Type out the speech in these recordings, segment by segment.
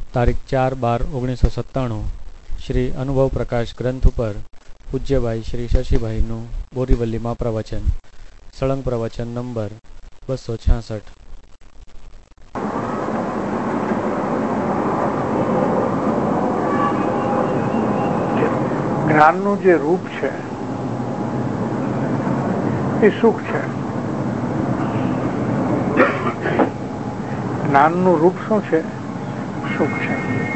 તારીખ 4/12/1997 શ્રી અનુભવ પ્રકાશ ગ્રંથ ઉપર પૂજ્યભાઈ શ્રી શશીભાઈનું બોરીવલીમાં પ્રવચન. સળંગ પ્રવચન નંબર 266. જ્ઞાનનું જે રૂપ છે એ સુખ છે. જ્ઞાનનું રૂપ શું છે? સુખ છે.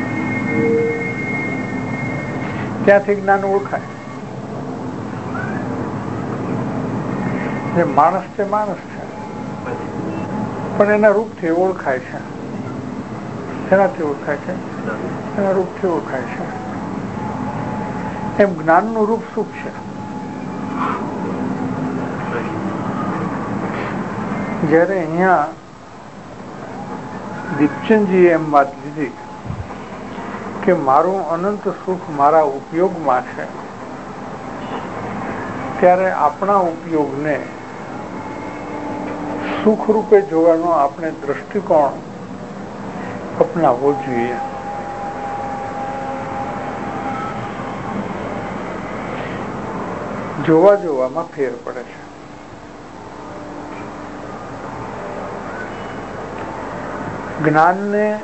ત્યાંથી જ્ઞાન ઓળખાય. જે માણસ છે માણસ છે, પણ એના રૂપથી ઓળખાય છે. એનાથી ઓળખાય છે, એના રૂપથી ઓળખાય છે. એમ જ્ઞાનનું રૂપ સુખ છે. જયારે અહીંયા દીપચંદજીએ એમ વાત લીધી કે મારું અનંત સુખ મારા ઉપયોગમાં છે, ત્યારે આપણા ઉપયોગને સુખ રૂપે જોવાનો આપણે દ્રષ્ટિકોણ અપનાવવો જોઈએ. જોવા જોવામાં ફેર પડે છે. જ્ઞાનને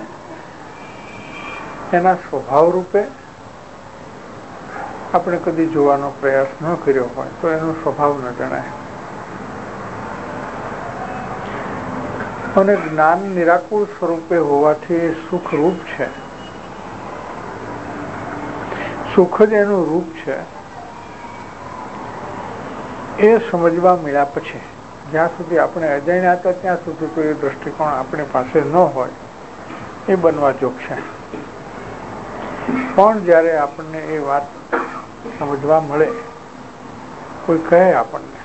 એના સ્વભાવ રૂપે આપણે કદી જોવાનો પ્રયાસ ન કર્યો હોય તો એનો સ્વભાવ ન જણાય. અને જ્ઞાન નિરાકુળ સ્વરૂપે હોવાથી સુખરૂપ છે. સુખ જ એનું રૂપ છે. એ સમજવા મળ્યા પછી જ્યાં સુધી આપણે અજાણ્યા હતા ત્યાં સુધી તો એ દ્રષ્ટિકોણ આપણી પાસે ન હોય એ બનવા જોગ છે. પણ જયારે આપણને એ વાત સમજવા મળે, કોઈ કહે આપણને,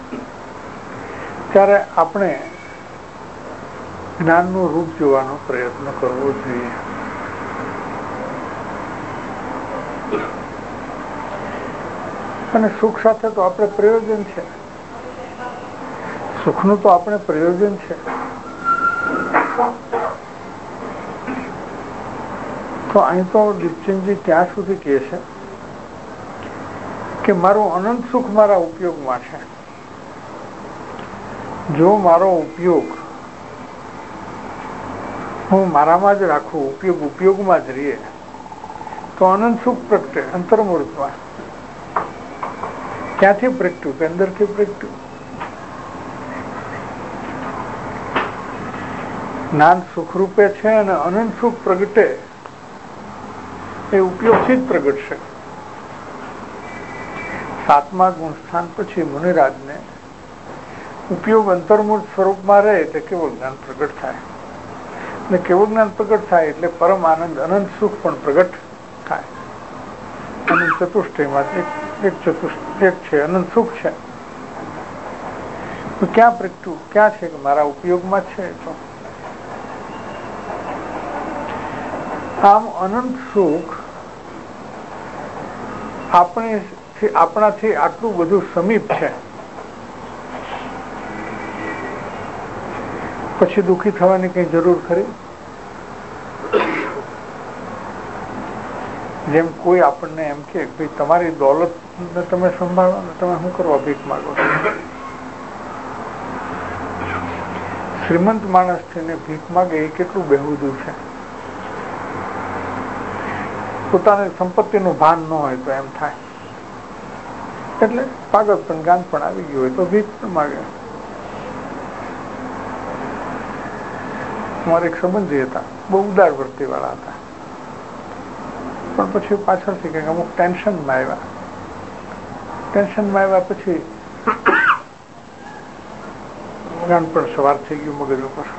ત્યારે આપણે જ્ઞાનનું રૂપ જોવાનો પ્રયત્ન કરવો જોઈએ. અને સુખ સાથે તો આપણે પ્રયોજન છે. સુખનું તો આપણે પ્રયોજન છે. તો અહીં તો દીપચંદજી ત્યાં સુધી કહે છે કે મારું અનંત સુખ મારા ઉપયોગમાં છે. જો મારો ઉપયોગ હું મારામાં જ રાખું, ઉપયોગમાં જ રહીએ, તો અનંત સુખ પ્રગટે અંતર્મૂર્તમાં. ક્યાંથી પ્રગટ્યું? કે અંદરથી પ્રગટ્યું. જ્ઞાન સુખરૂપે છે અને અનંત સુખ પ્રગટે એ ઉપયોગથી જ પ્રગટશે. 7મા ગુણસ્થાન પછી મુનિરાજને ઉપયોગ અંતર્મૂર્ત સ્વરૂપમાં રહે એટલે કેવળ જ્ઞાન પ્રગટ થાય. અને કેવળ જ્ઞાન પ્રગટ થાય એટલે પરમ આનંદ અનંત સુખ પણ પ્રગટ થાય. અનંત ચતુષ્ટયમાં એક છે, અનંત સુખ છે. તો ક્યાં પ્રગટ્યું? ક્યાં છે? કે મારા ઉપયોગમાં છે. તો આમ અનંત સુખ આપણાથી આટલું બધું સમીપ છે, પછી દુઃખી થવાની કઈ જરૂર ખરી? જેમ કોઈ આપણને એમ કે ભાઈ તમારી દોલત તમે સંભાળો ને, તમે શું કરવા ભીખ માંગો છો? શ્રીમંત માણસ થઈને ભીખ માગે એ કેટલું બેહુદું છે. પોતાની સંપત્તિનું ભાન ન હોય તો એમ થાય. એટલે પાગલ પણ ગાંધ પણ આવી ગયું હોય તો ભીખ પણ માગે. અમારે એક સંબંધી હતા, બહુ ઉદાર વૃત્તિ વાળા હતા, પણ પછી પાછળથી કંઈક અમુક ટેન્શનમાં આવ્યા પછી ગાંધ પણ સવાર થઈ ગયું મગજ ઉપર.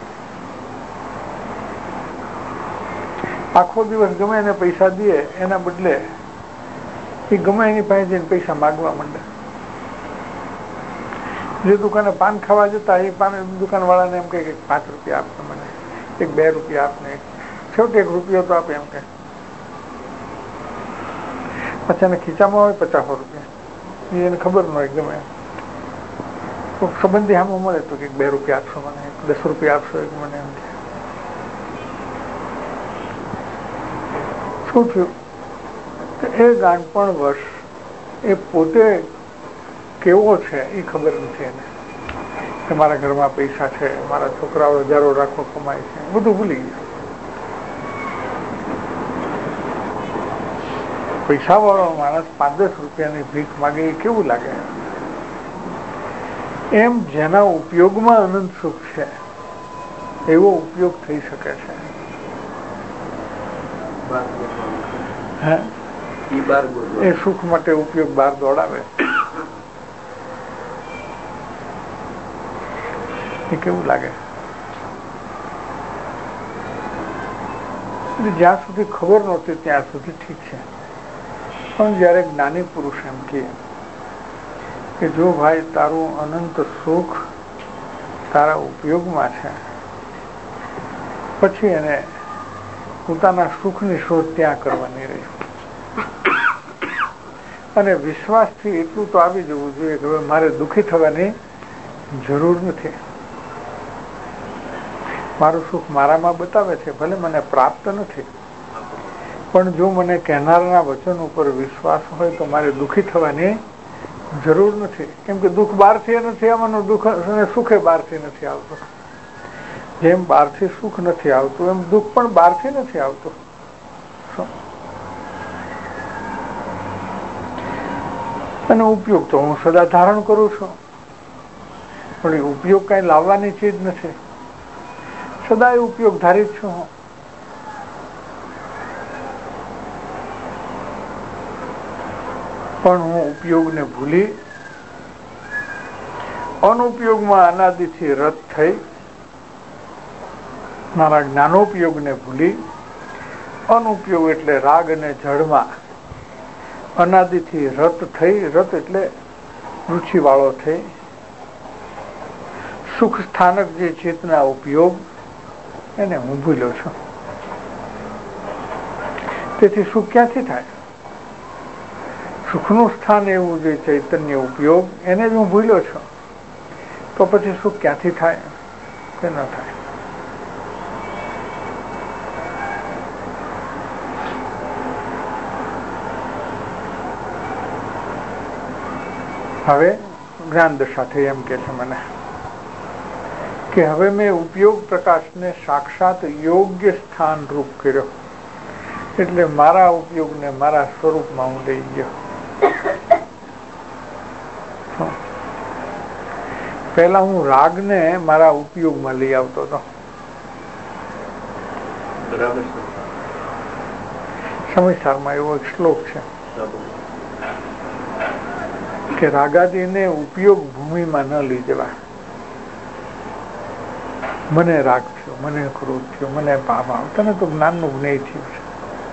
આખો દિવસ ગમે એને પૈસા દે, એના બદલે એ ગમે એની પાસે જઈને પૈસા માગવા માંડે. જે દુકાને પાન ખાવા જતા એ દુકાન વાળાને એમ કહે કે 5 રૂપિયા આપને, મને 2 રૂપિયા આપને, છેવટે 1 રૂપિયો તો આપે એમ કે. પછી એને ખીચામાં હોય 50 રૂપિયા, એને ખબર ન હોય. ગમે સંબંધી આમાં મળે તો કે 2 રૂપિયા આપશો મને, 10 રૂપિયા આપશો મને એમ કે. શું થયું? એ ગાંઠપણ વશ એ પોતે કેવો છે એ ખબર નથી એને, કે મારા ઘરમાં પૈસા છે, મારા છોકરાઓ હજારો રાખો કમાય છે, બધું ભૂલી ગયા. પૈસા વાળો માણસ 5-10 રૂપિયાની ભીખ માગે એ કેવું લાગે? એમ જેના ઉપયોગમાં અનંત સુખ છે એવો ઉપયોગ થઈ શકે છે. એ સુખ માટે ઉપયોગ બહાર દોડાવે એ કેવું લાગે? જ્યાં સુધી ખબર નહોતી ત્યાં સુધી ઠીક છે, પણ જયારે જ્ઞાની પુરુષ એમ કે જો ભાઈ તારું અનંત સુખ તારા ઉપયોગમાં છે, પછી એને પોતાના સુખની શોધ ત્યાં કરવાની રહી. અને વિશ્વાસથી એટલું તો આવી જવું જોઈએ કે હવે મારે દુઃખી થવાની જરૂર નથી. મારું સુખ મારામાં બતાવે છે, ભલે મને પ્રાપ્ત નથી, પણ જો મને કહેનારના વચન ઉપર વિશ્વાસ હોય તો મારે દુઃખી થવાની જરૂર નથી. કેમ કે દુઃખ બહારથી નથી આવવાનું, દુઃખ અને સુખે બહારથી નથી આવતું. જેમ બહારથી સુખ નથી આવતું એમ દુઃખ પણ બહારથી નથી આવતું. અને ઉપયોગ તો હું સદા ધારણ કરું છું, પણ એ ઉપયોગ કઈ લાવવાની ચીજ નથી. સદા એ ઉપયોગ ધારી જ છું હું. પણ હું ઉપયોગને ભૂલી અનુપયોગમાં અનાદિથી રત થઈ, મારા જ્ઞાનોપયોગને ભૂલી અનુપયોગ એટલે રાગ અને જળમાં અનાદિથી રત થઈ, રત એટલે રુચિ વાળો થઈ, સુખ સ્થાનક જે ચેતના ઉપયોગ એને હું ભૂલ્યો છું. તેથી સુખ ક્યાંથી થાય? સુખનું સ્થાન એવું જે ચૈતન્ય ઉપયોગ એને જ હું ભૂલ્યો છું, તો પછી સુખ ક્યાંથી થાય? કે ન થાય? હવે જ્ઞાન દશા થઈ એમ કે છે મને કે હવે મેં ઉપયોગ પ્રકાશને સાક્ષાત યોગ્ય સ્થાન રૂપ કર્યો, એટલે મારા ઉપયોગને મારા સ્વરૂપમાં હું લઈ ગયો. પહેલા હું રાગને મારા ઉપયોગમાં લઈ આવતો હતો. સમયસારમાં એવો એક શ્લોક છે કે રાગાદીને ઉપયોગ ભૂમિમાં ન લઈ જવા. મને રાગ થયો, મને ક્રોધ થયો, મને પાપ આવ્યો, તને તો જ્ઞાનનું જ્ઞેય થયું છે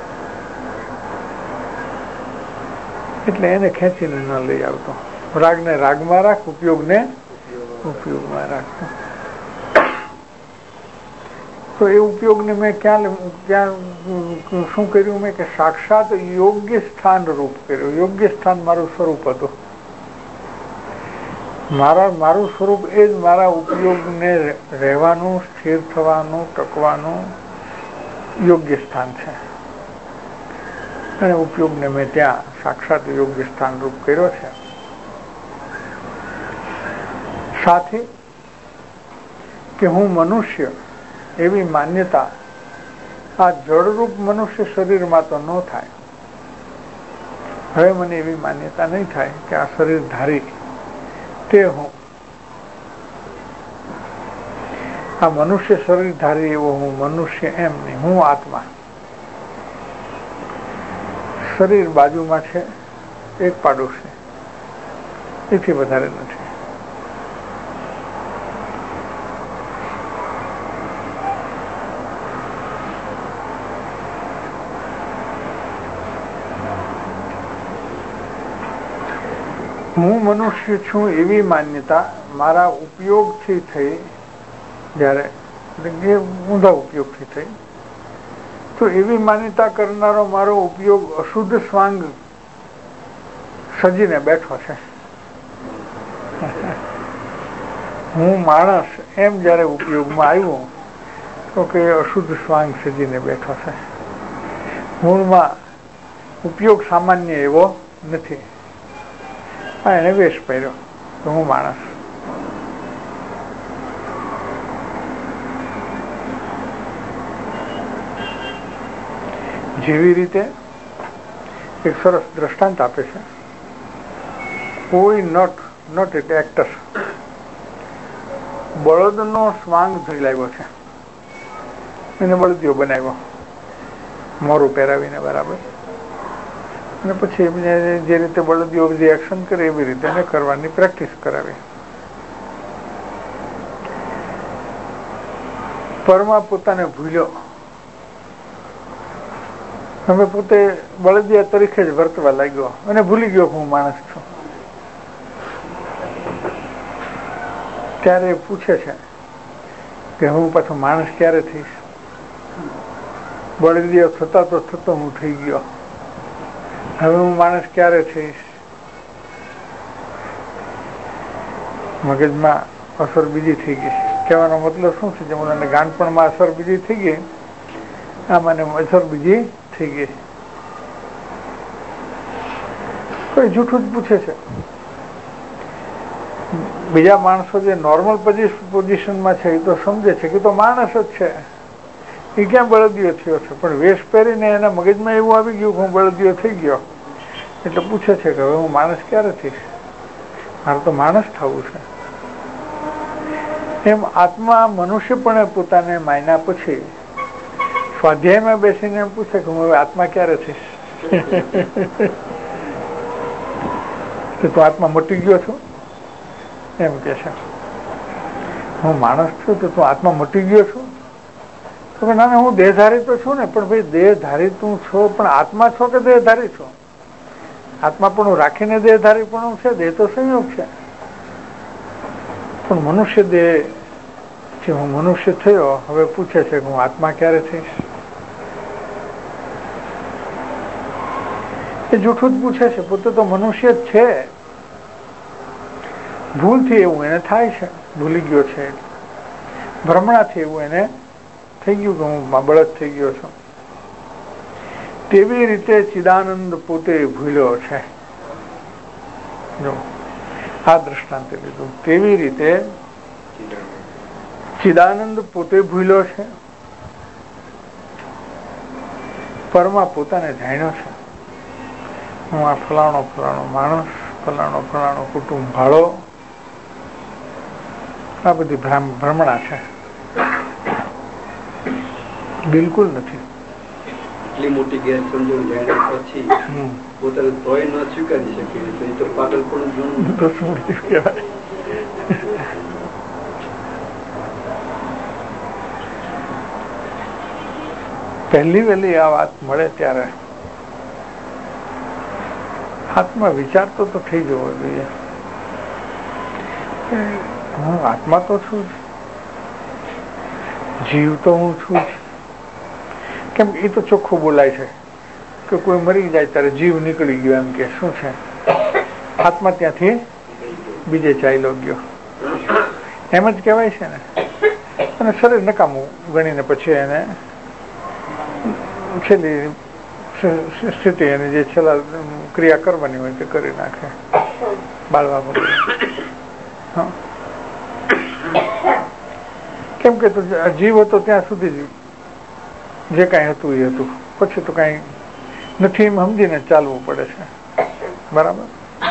એટલે એને ખેંચીને ન લઈ આવતો. રાગને રાગમાં રાખ, ઉપયોગને ઉપયોગમાં રાખતો. તો એ ઉપયોગને મેં ક્યાં શું કર્યું? મેં કે સાક્ષાત યોગ્ય સ્થાન રૂપ કર્યું. યોગ્ય સ્થાન મારું સ્વરૂપ હતું. મારું સ્વરૂપ એ જ મારા ઉપયોગને રહેવાનું, સ્થિર થવાનું, ટકવાનું યોગ્ય સ્થાન છે. અને ઉપયોગને મેં ત્યાં સાક્ષાત યોગ્ય સ્થાન રૂપ કર્યો છે. સાથે કે હું મનુષ્ય એવી માન્યતા આ જળરૂપ મનુષ્ય શરીરમાં તો ન થાય. હવે મને એવી માન્યતા નહીં થાય કે આ શરીર ધારી તે હું, આ મનુષ્ય શરીર ધારી એવો હું મનુષ્ય એમ નહીં, હું આત્મા. શરીર બાજુમાં છે, એક પાડોશી, એથી વધારે નથી. હું મનુષ્ય છું એવી માન્યતા મારા ઉપયોગથી થઈ, જ્યારે ઊંધા ઉપયોગથી થઈ, તો એવી માન્યતા કરનારો મારો ઉપયોગ અશુદ્ધ સ્વાંગ સજીને બેઠો છે. હું માણસ એમ જયારે ઉપયોગમાં આવ્યું તો કે અશુદ્ધ સ્વાંગ સજીને બેઠો છે. મૂળમાં ઉપયોગ સામાન્ય એવો નથી. એને વેશ પહેર્યો તો હું માણસ. જેવી રીતે એક સરસ દ્રષ્ટાંત આપે છે. કોઈ નટ એટલે એક્ટર બળદનો સ્વાંગ ધરી લાવ્યો છે, એને બળદિયો બનાવ્યો મોરું પહેરાવીને બરાબર, અને પછી એમને જે રીતે બળદિયો જે એક્શન કરે એવી રીતે એને કરવાની પ્રેક્ટિસ કરાવી. પરમાં પોતાને ભૂલ્યો, હવે પોતે બળદિયા તરીકે જ વર્તવા લાગ્યો અને ભૂલી ગયો હું માણસ છું. ત્યારે પૂછે છે કે હું પાછો માણસ ક્યારે થઈશ? બળદિયો થતા તો થતો હું થઈ ગયો, હવે હું માણસ ક્યારે થઈશ? મગજમાં અસર બીજી થઈ ગઈ. કહેવાનો મતલબ શું છે? જેમ મને ગાંઠપણમાં અસર બીજી થઈ ગઈ, આમાં અસર બીજી થઈ ગઈ. કોઈ જૂઠું જ પૂછે છે. બીજા માણસો જે નોર્મલ પોઝિશનમાં છે એ તો સમજે છે કે તો માણસ જ છે, એ ક્યાં બળદિયો થયો છે. પણ વેશ પહેરીને એના મગજમાં એવું આવી ગયું કે હું બળદિયો થઈ ગયો, એટલે પૂછે છે કે હવે હું માણસ ક્યારે થઈશ? મારે તો માણસ થવું છે. એમ આત્મા મનુષ્ય પણ પોતાને માયના પૂછી સ્વાધ્યાયમાં બેસીને એમ પૂછે કે હું હવે આત્મા ક્યારે થઈશ? તો આત્મા મટી ગયો છું એમ કે છે. હું માણસ છું તો તું આત્મા મટી ગયો છું? તો ના ના, હું દેહધારી તો છું ને. પણ ભાઈ દેહધારી તું છો, પણ આત્મા છો કે દેહધારી છો? આત્મા પણ રાખીને દેહધારી પણ છે, દેહ તો સંયોગ છે. પણ મનુષ્ય દેહ જે હું મનુષ્ય થયો, હવે પૂછે છે કે હું આત્મા ક્યારે થઈશ? એ જૂઠું જ પૂછે છે. પોતે તો મનુષ્ય જ છે. ભૂલથી એવું એને થાય છે, ભૂલી ગયો છે, ભ્રમણાથી એવું એને થઈ ગયું કે હું બળદ થઈ ગયો છું. તેવી રીતે ચિદાનંદ પોતે ભૂલ્યો છે. જો આ દ્રષ્ટાંત લીધું. તેવી રીતે ચિદાનંદ પોતે ભૂલ્યો છે, પરમાં પોતાને જાણ્યો છે. હું આ ફલાણો માણસ, ફલાણો કુટુંબ ભાળો, આ બધી ભ્રમણા છે, બિલકુલ નથી. એટલી મોટી ગેરસમજણ જાણ્યા પછી પોતાને તોય ન સ્વીકારી શકે તો પાગલ પણ કહેવાય. પહેલી વહેલી આ વાત મળે ત્યારે હાથમાં વિચારતો તો થઈ જવો જોઈએ. હું આત્મા તો છું જ, જીવ તો હું છું જ. કેમ એ તો ચોખ્ખું બોલાય છે કે કોઈ મરી જાય ત્યારે જીવ નીકળી ગયો, એમ કે શું છે? આત્મા ત્યાંથી બીજે ચાલ્યો ગયો, એમ જ કહેવાય છે ને. અને શરીર નકામું ગણીને પછી એને છેલ્લી સ્થિતિ એની જે છેલ્લા ક્રિયા કરવાની હોય તે કરી નાખે, બાળવા વગર. કેમ કે જીવ હતો ત્યાં સુધી જે કાંઈ હતું એ હતું, પછી તો કાંઈ નથી એમ સમજીને ચાલવું પડે છે, બરાબર?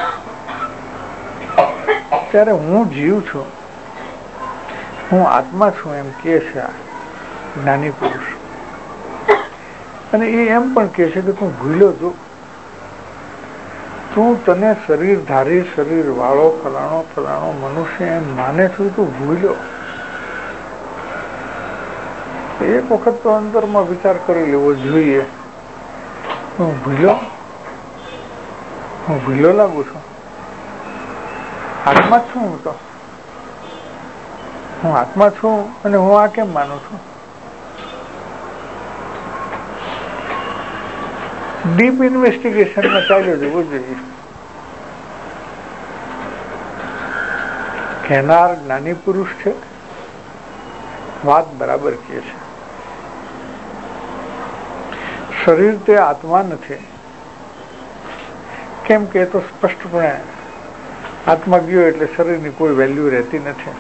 ત્યારે હું જીવ છું, હું આત્મા છું એમ કે છે આ જ્ઞાની પુરુષ. અને એ એમ પણ કહે છે કે તું ભૂલ્યો જો, તું તને શરીરધારી, શરીર વાળો, ફલાણો મનુષ્ય એમ માને છું, તું ભૂલ્યો. એક વખત તો અંદરમાં વિચાર કરી લેવો જોઈએ. હું ભૂલ્યો લાગુ છું? આત્મા જ છું હું તો. હું આત્મા છું અને હું આ કેમ માનું છું? ડીપ ઇન્વેસ્ટિગેશનમાં ચાલ્યો જવો જોઈએ. કહેનાર જ્ઞાની પુરુષ છે, વાત બરાબર કહે છે. શરીર તે આત્મા નથી. કેમ કે તો સ્પષ્ટપણે આત્મા ગયો એટલે શરીરની કોઈ વેલ્યુ રહેતી નથી.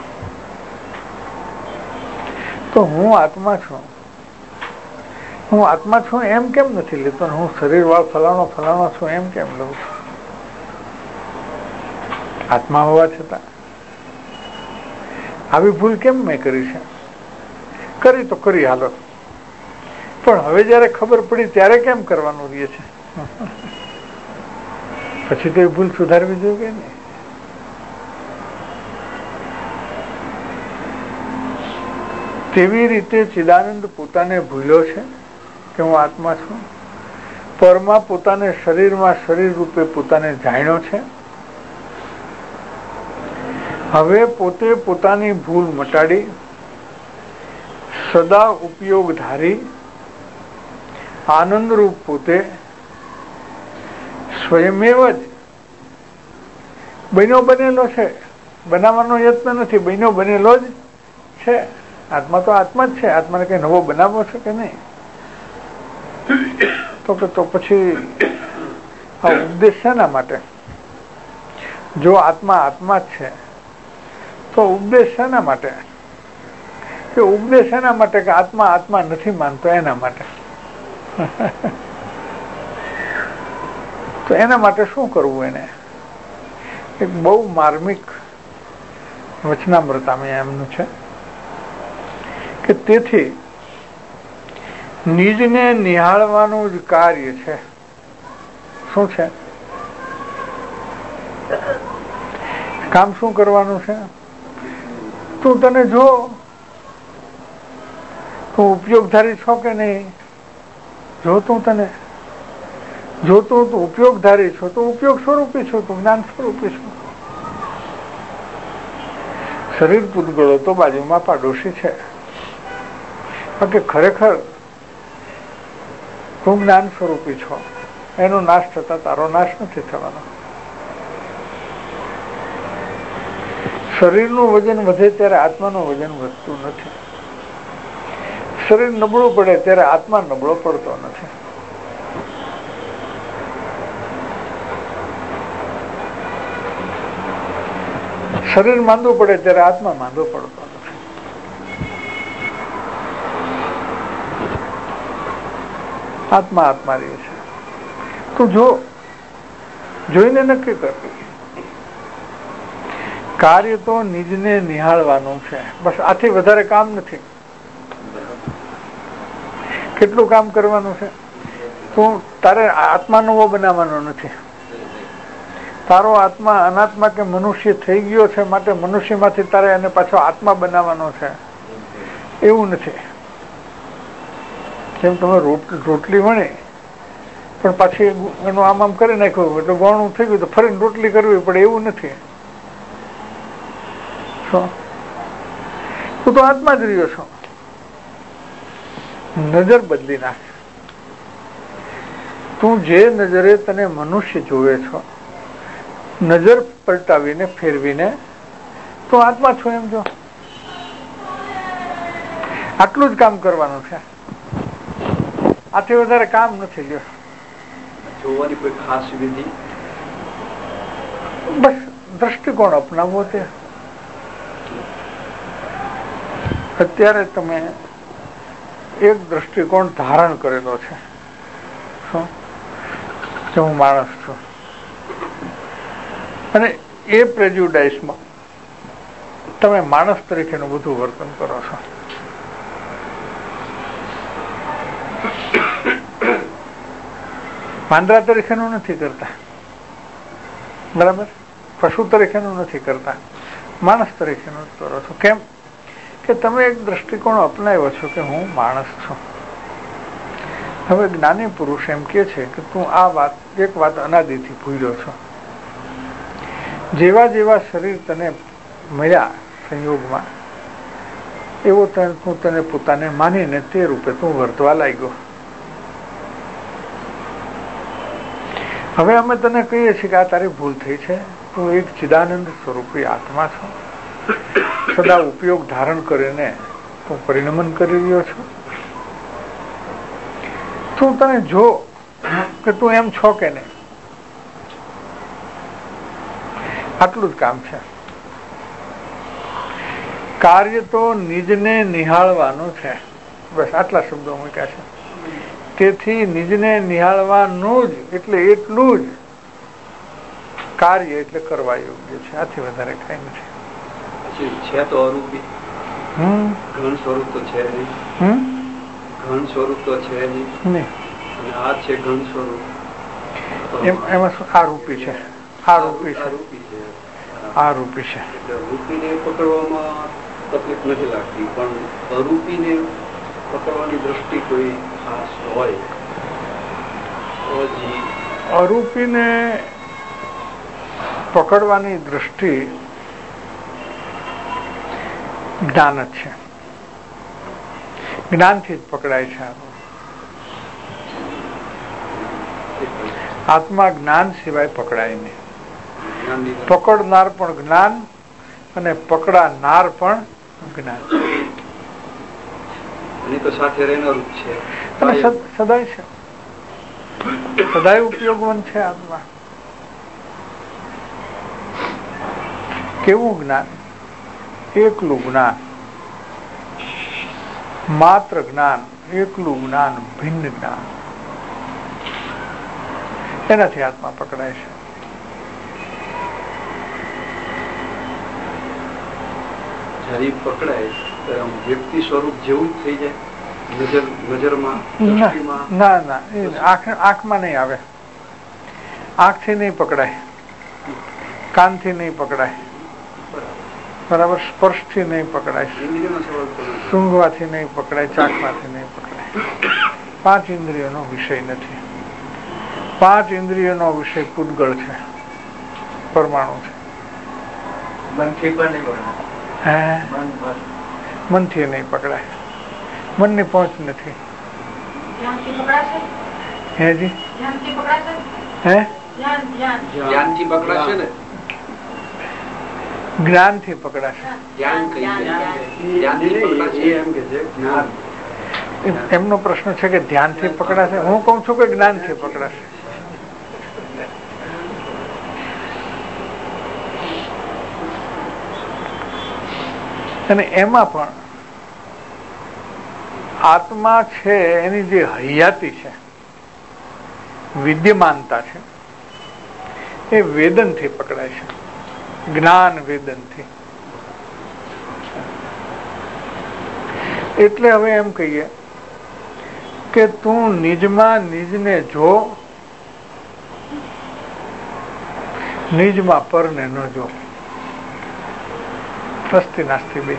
તો હું આત્મા છું, હું આત્મા છું એમ કેમ નથી લેતો, હું શરીર વાળો ફલાણો ફલાણો છું એમ કેમ લઉં છું? આત્મા હોવા છતાં આવી ભૂલ કેમ મેં કરી છે? કરી તો કરી, હાલો, પણ હવે જયારે ખબર પડી ત્યારે કેમ કરવાનું રહે છે? પછી તો એ ભૂલ સુધારવી જોઈએ કે નહીં? તેવી રીતે ચિદાનંદ પોતાને ભૂલ્યો છે કે હું આત્મા છું. પરમાં પોતાને શરીરમાં શરીર રૂપે પોતાને જાણ્યો છે. હવે પોતે પોતાની ભૂલ મટાડી સદા ઉપયોગ ધારી આનંદરૂપ પોતે સ્વયમેવ જ બન્યો બનેલો છે. બનાવવાનો યત્ન નથી, બન્યો બનેલો જ છે. આત્મા તો આત્મા જ છે. આત્માને કઈ નવો બનાવવો છે કે નહીં? તો પછી આ ઉપદેશ શેના માટે? જો આત્મા આત્મા જ છે તો ઉપદેશ શેના માટે? કે ઉપદેશ એના માટે કે આત્મા આત્મા નથી માનતો એના માટે. તો એના માટે શું કરવું? એને એક બહુ માર્મિક વચનામૃતામાં એમનું છે કે તેથી નિજને નિહાળવાનું જ કાર્ય છે. શું છે કામ? શું કરવાનું છે? તું તને જો તું ઉપયોગધારી છો કે નહીં. જો તું તને જો તું ઉપયોગધારી છો તો ઉપયોગ સ્વરૂપી છો, તું જ્ઞાન સ્વરૂપી છો. શરીર પૂતગળો તો બાજુમાં પાડોશી છે, બાકી ખરેખર તું જ્ઞાન સ્વરૂપી છો. એનો નાશ થતા તારો નાશ નથી થવાનો. શરીરનું વજન વધે ત્યારે આત્માનું વજન વધતું નથી. શરીર નબળું પડે ત્યારે આત્મા નબળો પડતો નથી. શરીર માંદું પડે ત્યારે આત્મા માંદો પડતો નથી. આત્મા આત્મા રહે છે. તું જો જોઈને નક્કી કર. કાર્ય તો નિજને નિહાળવાનું છે, બસ. આથી વધારે કામ નથી. કેટલું કામ કરવાનું છે? તું તારે આત્મા નવો બનાવવાનો નથી. તારો આત્મા અનાત્મા કે મનુષ્ય થઈ ગયો છે, માટે મનુષ્યમાંથી તારે એને પાછો આત્મા બનાવવાનો છે એવું નથી. જેમ તમે રોટલી વણી પણ પાછી એનું આમ કરી નાખ્યું એટલે ગોણું થઈ ગયું તો ફરીને રોટલી કરવી પડે, એવું નથી. તું તો આત્મા જ રહ્યો છો. નજર બદલી નાખ. તું જે નજરે તને મનુષ્ય જોવે છો, નજર પલટાવીને ફેરવીને તું આત્મા છો એમ જો. આટલું જ કામ કરવાનું છે. આથી વધારે કામ નથી. લ્યો જોવાની કોઈ ખાસ વિધિ? બસ દ્રષ્ટિકોણ અપનાવવો. તે અત્યારે તમે એક દ્રષ્ટિકોણ ધારણ કરેલો છે, શું કે હું માણસ છું, અને એ પ્રેજ્યુડાઇસમાં તમે માણસ તરીકેનું બધું વર્તન કરો છો. પાંદડા તરીકેનું નથી કરતા, બરાબર? પશુ તરીકેનું નથી કરતા, માણસ તરીકેનું કરો છો. કેમ કે તમે એક દ્રષ્ટિકોણ અપનાવ્યો છો કે હું માણસ છું. હવે જ્ઞાની પુરુષ એમ કે છે કે તું આ વાત એક વાત અનાદિથી ભૂલ્યો છો. જેવા જેવા શરીર તને મળ્યા સંયોગમાં, એવો તું તને પોતાને માનીને તે રૂપે તું વર્તવા લાગ્યો. હવે અમે તને કહીએ છીએ કે આ તારી ભૂલ થઈ છે. તું એક ચિદાનંદ સ્વરૂપી આત્મા છો. સદા ઉપયોગ ધારણ કરીને તું પરિણમન કરી રહ્યો છો. તું શું તને જો કે તું એમ છો કે નહીં, આટલું જ કામ છે. કાર્ય તો નિજને નિહાળવાનું છે, બસ આટલા શબ્દો મૂક્યા છે. તેથી નિજને નિહાળવાનું જ એટલે એટલું જ કાર્ય એટલે કરવા યોગ્ય છે, આથી વધારે કઈ નથી. છે તો અરૂપી ઘન સ્વરૂપ તો છે નહીં, ઘન સ્વરૂપ તો છે નહીં, અને આ છે ઘન સ્વરૂપ. એમાં શું આ રૂપી છે, આ રૂપી છે, આ રૂપી છે. રૂપીને પકડવામાં તકલીફ નથી લાગતી, પણ અરૂપીને પકડવાની દ્રષ્ટિ કોઈ ખાસ હોય, અરૂપીને પકડવાની દ્રષ્ટિ જ્ઞાન જ છે, જ્ઞાનથી જ પકડાય છે. આત્મા જ્ઞાન સિવાય પકડાય નહીં. પકડનાર પણ જ્ઞાન અને પકડાનાર પણ જ્ઞાન, સાથે રહેનારું છે અને સદાય છે, સદાય ઉપયોગવંત છે આત્મા. કેવું જ્ઞાન? એકલું જ્ઞાન, માત્ર જ્ઞાન, એકલું જ્ઞાન, ભિન્ન જ્ઞાન, એનાથી આત્મા પકડાય છે. જયારે પકડાય ત્યારે વ્યક્તિ સ્વરૂપ જેવું જ થઈ જાય નજરમાં. ના ના, આંખમાં નહીં આવે, આંખથી નહીં પકડાય, કાનથી નહીં પકડાય, બરાબર, સ્પર્શથી નહીં પકડાય, સૂંઘવાથી નહીં પકડાય, ચાખવાથી નહીં પકડાય. 5 ઇન્દ્રિયોનો વિષય નથી. 5 ઇન્દ્રિયોનો વિષય પૂતગળ છે, પરમાણુ છે. મનથી નહીં પકડાય, મનની પહોંચ નથી. હે જી, હે જ્ઞાનથી પકડાશે ને, જ્ઞાનથી પકડાશે. એમનો પ્રશ્ન છે કે ધ્યાનથી પકડાશે, હું કઉ છું કે જ્ઞાનથી પકડાશે. અને એમાં પણ આત્મા છે એની જે હયાતી છે, વિદ્યમાનતા છે, એ વેદનથી પકડાય છે, જ્ઞાન વેદનથી. એટલે હવે એમ કહીએ કે તું નિજમાં નિજને જો, નિજમાં પરને ન જો. સ્વસ્તિ નાસ્તિ બે.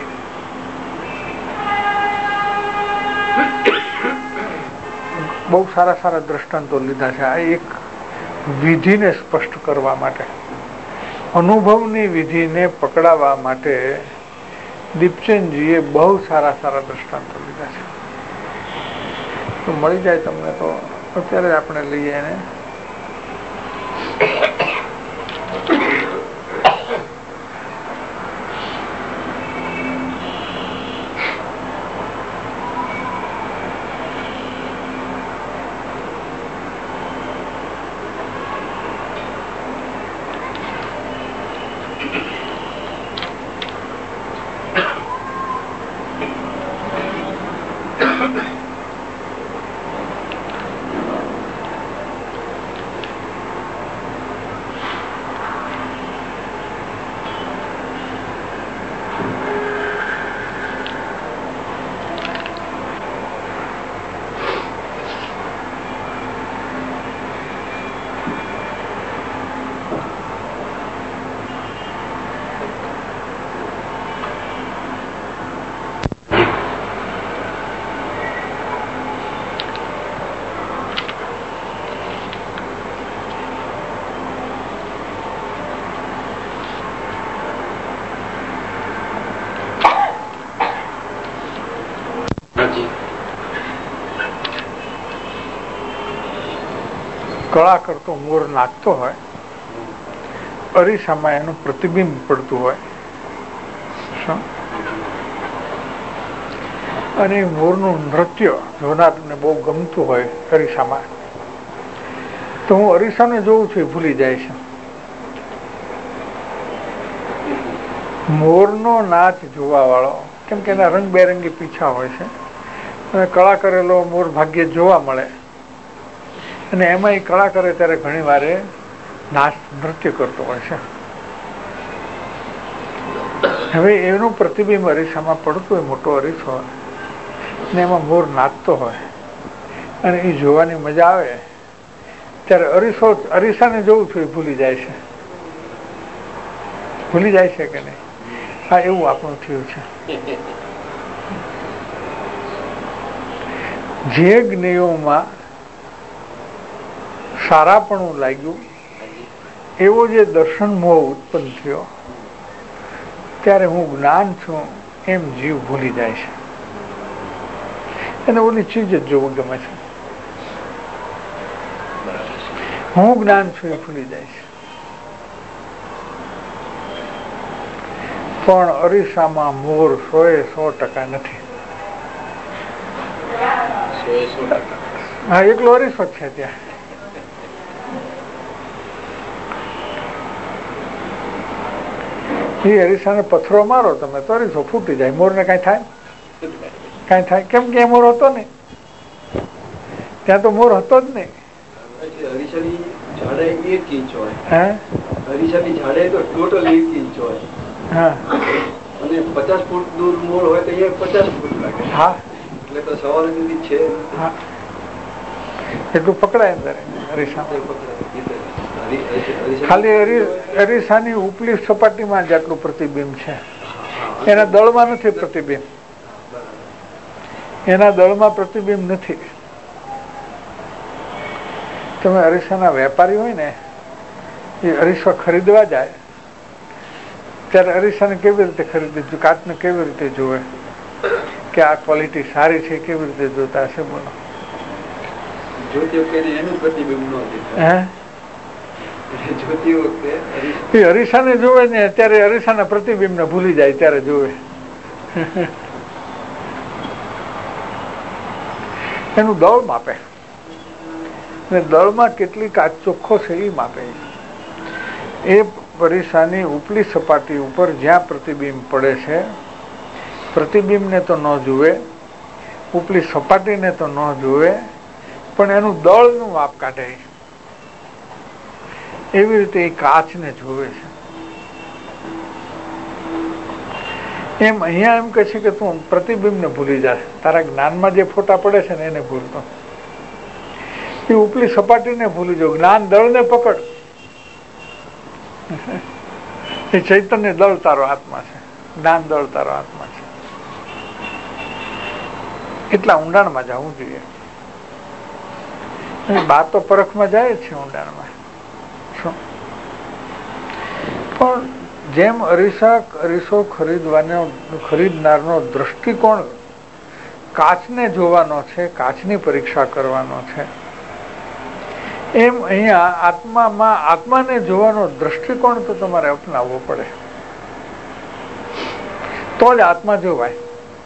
બહુ સારા સારા દ્રષ્ટાંતો લીધા છે આ એક વિધિને સ્પષ્ટ કરવા માટે, અનુભવની વિધિને પકડાવવા માટે દીપચંદજીએ બહુ સારા સારા દ્રષ્ટાંતો લીધા છે. તો મળી જાય તમને તો અત્યારે આપણે લઈએ એને. કળા કરતો મોર નાચતો હોય, અરીસામાં એનું પ્રતિબિંબ પડતું હોય, અને મોરનું નૃત્ય જોનારને બહુ ગમતું હોય અરીસામાં, તો હું અરીસાને જોઉં છું એ ભૂલી જાય છે. મોરનો નાચ જોવા વાળો, કેમ કે એના રંગબેરંગી પીછા હોય છે અને કળા કરેલો મોર ભાગ્યે જોવા મળે, અને એમાં એ કળા કરે ત્યારે ઘણી વાર નાચ નૃત્ય કરતો હોય છે. હવે એનું પ્રતિબિંબ અરીસામાં પડતું હોય, મોટો અરીસો હોય ને એમાં મોર નાચતો હોય અને એ જોવાની મજા આવે, ત્યારે અરીસાને જોઉં છું એ ભૂલી જાય છે. ભૂલી જાય છે કે નહીં? હા, એવું આપણું થયું છે. જે જ્ઞેયોમાં સારાપણું લાગ્યું એવો જે દર્શન મોહ ઉત્પન્ન થયો, ત્યારે હું જ્ઞાન છું એમ જીવ ભૂલી જાય છે. એને ઓલી ચીજ જ જોવું ગમે છે. હું જ્ઞાન છું એ ભૂલી જાય છે. પણ અરીસામાં મોર 100% નથી. હા, એકલો અરીસો જ છે ત્યાં. એ અરીસાને પથ્થરો મારો તમે તો અરીસો ફૂટી જાય, મોરને કાંઈ થાય? કાંઈ થાય? કેમ કે એ મોર હતો ને, ત્યાં તો મોર હતો જ નહીં. અરીસાની જાડાઈ 1 ઇંચ હોય. અરીસાની જાડાઈ તો ટોટલ 1 ઇંચ હોય. હા, અને 50 ફૂટ દૂર મોર હોય તો એ 50 ફૂટ લાગે. હા, એટલે તો સવાલ સુધી છે. હા, એટલું પકડાય અંદર અરીસા. ખાલી અરીસાની ઉપલી સપાટીમાં જ આટલું પ્રતિબિંબ છે, એના દળમાં નથી પ્રતિબિંબ. એના દળમાં પ્રતિબિંબ નથી. તમે અરીસાના વેપારી હોય ને, એ અરીસો ખરીદવા જાય ત્યારે અરીસાને કેવી રીતે ખરીદે, કાચને કેવી રીતે જોવે કે આ ક્વોલિટી સારી છે, કેવી રીતે જોતા હશે? બોલો. એ અરીસાને જોવે ને ત્યારે અરીસાના પ્રતિબિંબને ભૂલી જાય, ત્યારે જોવે. એનું દળ માપે, ને દળમાં કેટલી કાચ ચોખ્ખો છે એ માપે. એ અરીસાની ઉપલી સપાટી ઉપર જ્યાં પ્રતિબિંબ પડે છે, પ્રતિબિંબને તો ન જુએ, ઉપલી સપાટીને તો ન જુએ, પણ એનું દળનું માપ કાઢે. એવી રીતે એ કાચને જોવે છે. એમ અહીંયા એમ કહે છે કે તું પ્રતિબિંબને ભૂલી જાય, તારા જ્ઞાનમાં જે ફોટા પડે છે ને એને ભૂલતો. એ ઉપલી સપાટીને ભૂલી જાવ, જ્ઞાન દળને પકડ. એ ચૈતન્ય દળ તારો આત્મા છે, જ્ઞાન દળ તારો આત્મા છે. એટલા ઊંડાણમાં જવું જોઈએ. બાર તો પરખમાં જાય છે ઊંડાણમાં, પણ જેમ અરીસો ખરીદનારનો દ્રષ્ટિકોણ કાચને જોવાનો છે, કાચની પરીક્ષા કરવાનો છે, એમ અહીંયા આત્માને જોવાનો દ્રષ્ટિકોણ તો તમારે અપનાવવો પડે, તો જ આત્મા જોવાય.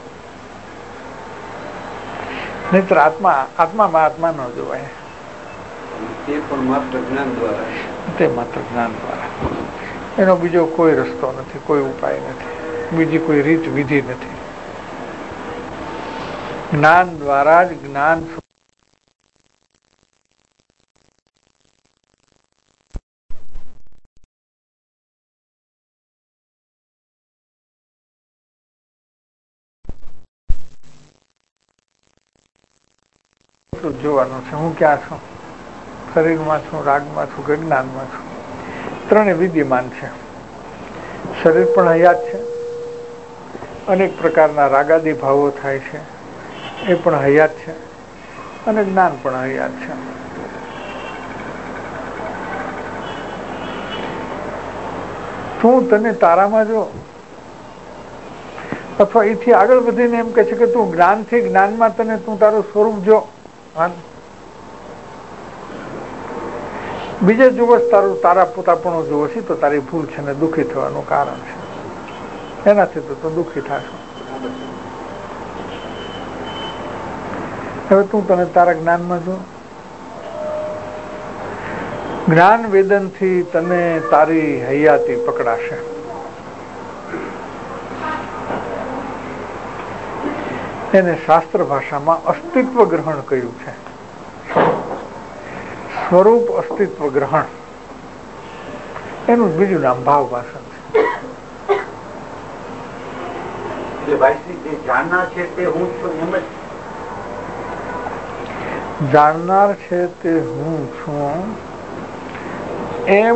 નહીતર આત્મામાં આત્મા ન જોવાય. તે પણ માત્ર જ્ઞાન દ્વારા. તે માત્ર જ્ઞાન દ્વારા. એનો બીજો કોઈ રસ્તો નથી, કોઈ ઉપાય નથી, બીજી કોઈ રીત વિધિ નથી. જ્ઞાન દ્વારા જ જ્ઞાન જોવાનું છે. હું ક્યાં છું? શરીરમાં છું, રાગમાં છું કે જ્ઞાનમાં છું? ત્રણે વિદ્યમાન છે. શરીર પણ હયાત છે, અનેક પ્રકારના રાગાદી ભાવો થાય છે, એ પણ હયાત છે, અને જ્ઞાન પણ હયાત છે. તું તને તારામાં જો, અથવા એથી આગળ વધીને એમ કહે છે કે તું જ્ઞાનથી જ્ઞાનમાં તને તું તારું સ્વરૂપ જો. બીજે જુવસ તારા પોતાપણું જુઓ છે તો તારી ભૂલ છે ને દુઃખી થવાનું કારણ છે. એનાથી તો દુઃખી થશો. હવે તું તને તારા જ્ઞાનમાં જો, જ્ઞાન વેદનથી તને તારી હયાતી પકડાશે. એને શાસ્ત્ર ભાષામાં અસ્તિત્વ ગ્રહણ કહ્યું છે. સ્વરૂપ અસ્તિત્વ ગ્રહણ, એનું બીજું નામ ભાવ ભાષણ છે. જાણનાર છે તે હું છું એમ જ. જાણનાર છે તે હું છું એમ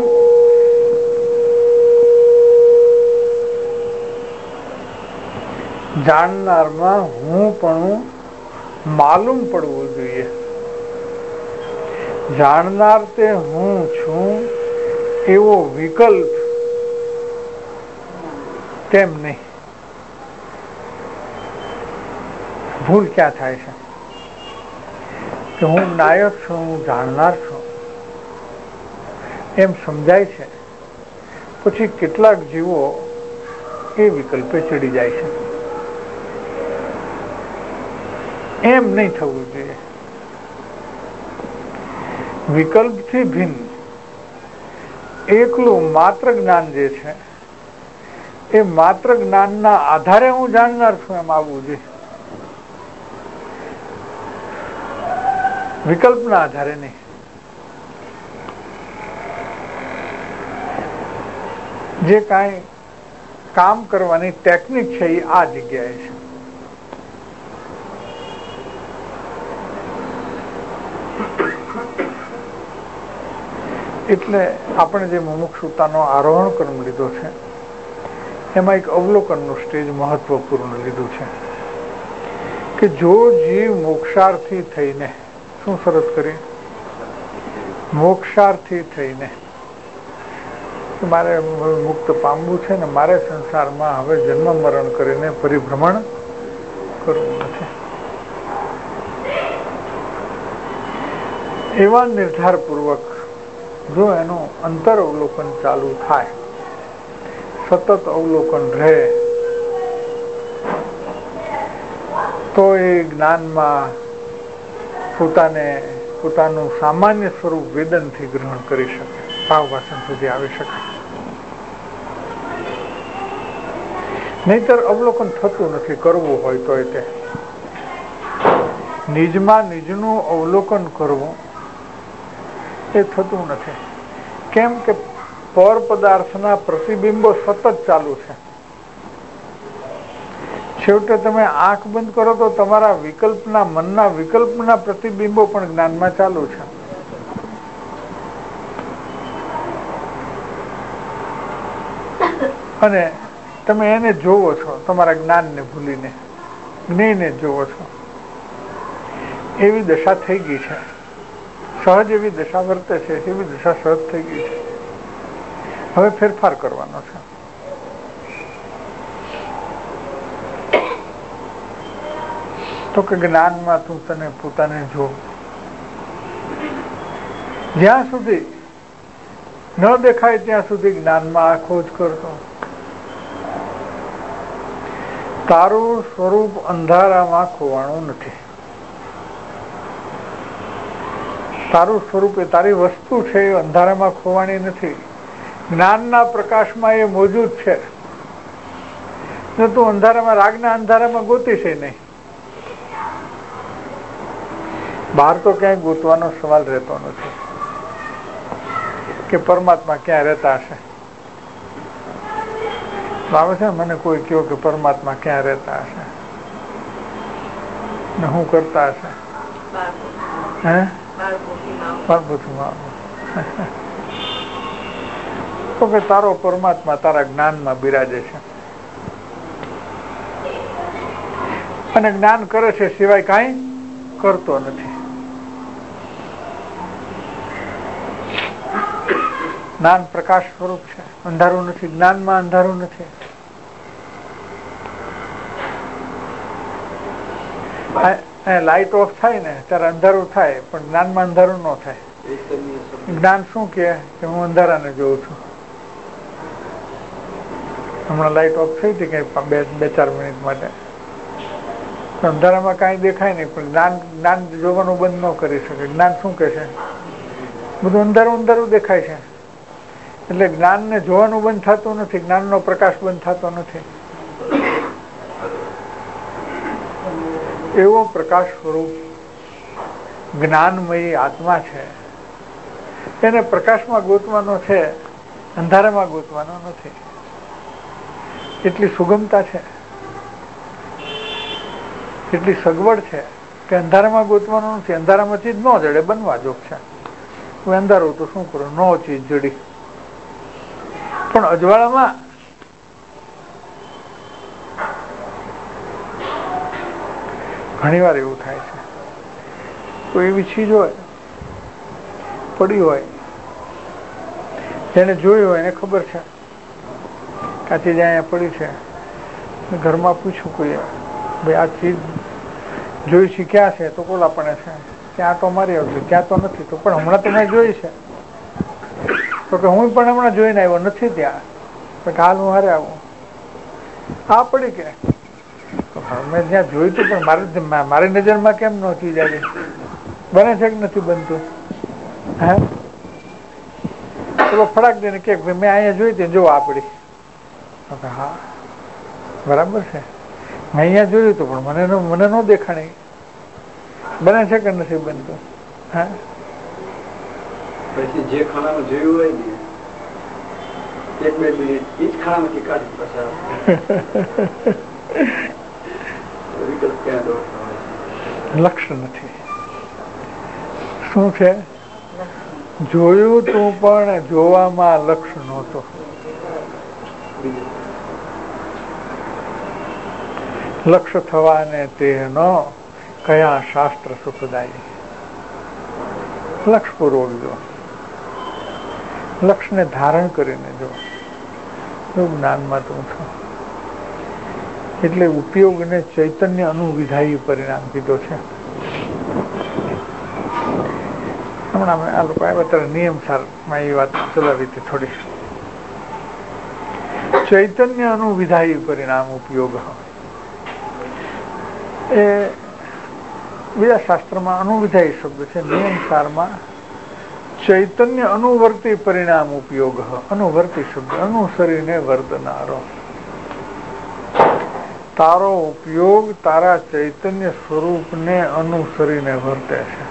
જાણનારમાં હું પણ માલુમ પડવું જોઈએ. જાણનાર તે હું છું એવો વિકલ્પ તેમ નહીં. ભૂલ ક્યાં થાય છે કે હું નાયક છું, હું જાણનાર છું એમ સમજાય છે, પછી કેટલાક જીવો એ વિકલ્પે ચડી જાય છે. એમ નહીં થવું જોઈએ. વિકલ્પથી ભિન્ન એકલું માત્ર જ્ઞાન જે છે એ માત્ર જ્ઞાનના આધારે હું જાણનાર છું એમ આવવું જોઈએ, વિકલ્પના આધારે નહીં. જે કાંઈ કામ કરવાની ટેકનિક છે એ આ જગ્યાએ છે. એટલે આપણે જે મુમુક્ષુતાનો આરોહણ કર્મ લીધો છે એમાં એક અવલોકનનું સ્ટેજ મહત્વપૂર્ણ લીધું છે કે જો જીવ મોક્ષાર્થી થઈને, શું શરત કરી? મોક્ષાર્થી થઈને મારે મુક્ત પામવું છે ને મારે સંસારમાં હવે જન્મ મરણ કરીને પરિભ્રમણ કરવું નથી, એવા નિર્ધારપૂર્વક જો એનું અંતર અવલોકન ચાલુ થાય, સતત અવલોકન રહે, તો એ જ્ઞાનમાં પોતાનું સામાન્ય સ્વરૂપ વેદનથી ગ્રહણ કરી શકે, ભાવ ભાષણ સુધી આવી શકે. નહીતર અવલોકન થતું નથી. કરવું હોય તો તે નિજમાં નિજનું અવલોકન કરવું એ થતું નથી. કેમ કે પર પદાર્થના પ્રતિબિંબો સતત ચાલુ છે. છેવટે તમે આંખ બંધ કરો તો તમારા વિકલ્પના, મનના વિકલ્પના પ્રતિબિંબો પણ જ્ઞાનમાં ચાલુ છે. અને તમે એને જોવો છો, તમારા જ્ઞાનને ભૂલીને જ્ઞેયને જોવો છો. એવી દશા થઈ ગઈ છે, સહજ એવી દશા વર્તે છે, એવી દશા સહજ થઈ ગઈ છે. હવે ફેરફાર કરવાનો છે. તો કે જ્ઞાનમાં તું તને પોતાને જો, જ્યાં સુધી ન દેખાય ત્યાં સુધી જ્ઞાનમાં આ ખોજ કરતો. તારું સ્વરૂપ અંધારામાં ખોવાણું નથી. તારું સ્વરૂપ એ તારી વસ્તુ છે, એ અંધારામાં ખોવાણી નથી. જ્ઞાનના પ્રકાશમાં એ મોજૂદ છે. જો તું અંધારામાં, રાગના અંધારામાં ગોતીશ નહીં. બહાર તો ક્યાંય ગોતવાનો સવાલ રહેતો નથી કે પરમાત્મા ક્યાં રહેતા હશે. આવે છે મને કોઈ કહ્યો કે પરમાત્મા ક્યાં રહેતા હશે ને શું કરતા હશે? તો કે તારો પરમાત્મા તારા જ્ઞાનમાં બિરાજે છે અને જ્ઞાન કરે છે સિવાય કાંઈ કરતો નથી. જ્ઞાન પ્રકાશ સ્વરૂપ છે, અંધારું નથી. જ્ઞાનમાં અંધારું નથી. લાઇટ ઓફ થાય ને ત્યારે અંધારું થાય, પણ જ્ઞાનમાં અંધારું ન થાય. જ્ઞાન શું કે હું અંધારાને જોઉં છું. હમણાં લાઇટ ઓફ થઈ હતી કે 2-4 મિનિટ માટે, અંધારામાં કાંઈ દેખાય નહીં, પણ જ્ઞાન જોવાનું બંધ ન કરી શકે. જ્ઞાન શું કે છે? બધું અંધારું અંધારું દેખાય છે, એટલે જ્ઞાનને જોવાનું બંધ થતું નથી, જ્ઞાનનો પ્રકાશ બંધ થતો નથી. એવો પ્રકાશ સ્વરૂપ જ્ઞાનમયી આત્મા છે, એને પ્રકાશમાં ગોતવાનો છે, અંધારામાં ગોતવાનો નથી. એટલી સુગમતા છે, એટલી સગવડ છે કે અંધારામાં ગોતવાનું નથી. અંધારામાં ચીજ ન જડે, બનવા જોગ છે. હવે અંધારું તો શું કરો, નો ચીજ જડી. પણ અજવાળામાં ઘણી વાર એવું થાય છે, કોઈ એવી ચીજ હોય પડી હોય, જેને જોયું હોય એને ખબર છે કે આ ચીજ અહીંયા પડી છે. ઘરમાં પૂછ્યું કોઈ, ભાઈ આ ચીજ જોઈ છે ક્યાં છે? તો કોલા પણ છે, ત્યાં તો મારી આવશે, ત્યાં તો નથી. તો પણ હમણાં તો મેં જોઈ છે. તો કે હું પણ હમણાં જોઈને આવ્યો, નથી ત્યાં. તો હાલ હું હારે આવું, આ પડી કે મેં જ્યાં જોયું હતું, પણ મારી નજરમાં કેમ ન ચીજ આવી? બને છે કે નથી બનતું? હા, ચલો ફટાક દઈને કે મેં અહીંયા જોઈ હતી, જો આ પડી. હા બરાબર છે, મેં અહીંયા જોયું હતું, પણ મને ન દેખાણી. બને છે કે નથી બનતું? હા, પછી જે ખાણામાં જોયું હોય ને, એક બે મિનિટ એ જ ખાણામાંથી કાઢી પસાર. લક્ષ્ય નથી. શું છે? જોયું તું પણ જોવામાં લક્ષ્ય નહોતો. લક્ષ્ય થવાને તેનો કયા શાસ્ત્ર સુખદાયી. લક્ષ્યપૂર્વક જો, લક્ષ્યને ધારણ કરીને જો, જ્ઞાનમાં તું છો. એટલે ઉપયોગને ચૈતન્ય અનુવિધાયી પરિણામ કીધો છે. હમણાં આ લોકો આવ્યા ત્યારે નિયમ સારમાં એ વાત ચલાવી હતી થોડી. ચૈતન્ય અનુવિધાયી પરિણામ ઉપયોગ એ બીજા શાસ્ત્રમાં અનુવિધાયી શબ્દ છે, નિયમ સારમાં ચૈતન્ય અનુવર્તી પરિણામ ઉપયોગ. અનુવર્તી શબ્દ અનુસરીને વર્તનારો. તારો ઉપયોગ તારા ચૈતન્ય સ્વરૂપને અનુસરીને વર્તે છે.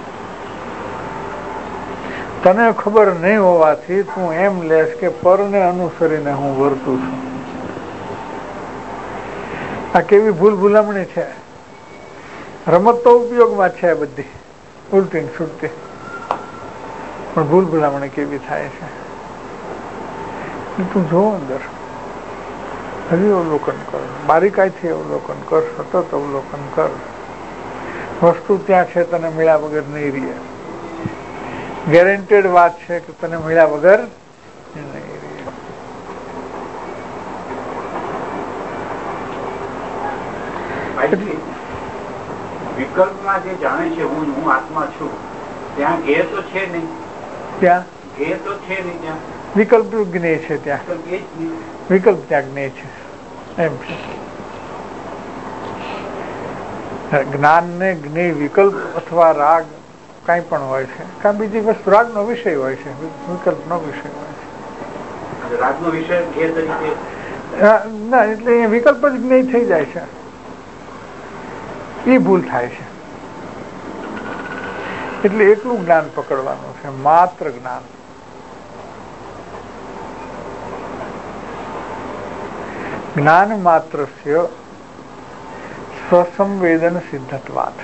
તને ખબર નહીં હોવાથી તું એમ લેશ કે પરને અનુસરીને હું વર્તું છું. આ કેવી ભૂલ ભૂલામણી છે. રમત તો ઉપયોગમાં છે બધી, ઉલટી છૂટતી, પણ ભૂલ ભૂલામણી કેવી થાય છે. તું જો અંદર હજી અવલોકન કર, બારીકાઈથી અવલોકન કર, સતત અવલોકન કર. વસ્તુ ત્યાં છે, તને મળ્યા વગર નહીં રહે. ગેરંટેડ વાત છે કે તને મળ્યા વગર નહીં રહે. વિકલ્પમાં જે જાણે છે હું આત્મા છું, ત્યાં ઘેર તો છે નહીં. ત્યાં ઘેર તો છે નહીં. ત્યાં વિકલ્પ જ્ઞેય છે, ત્યાં વિકલ્પ ત્યાં જ્ઞેય છે. એમ છે જ્ઞાન ને જ્ઞેય વિકલ્પ અથવા રાગ કઈ પણ હોય છે, કાં બીજી વસ્તુ રાગનો વિષય હોય છે, વિકલ્પનો વિષય હોય છે. રાગનો વિષય ઘેર તરીકે ના, એટલે એ વિકલ્પ જ જ્ઞેય થઈ જાય છે. એ ભૂલ થાય છે. એટલે એટલું જ્ઞાન પકડવાનું છે, માત્ર જ્ઞાન. જ્ઞાન માત્ર સ્વસંવેદન સિદ્ધત્વાત.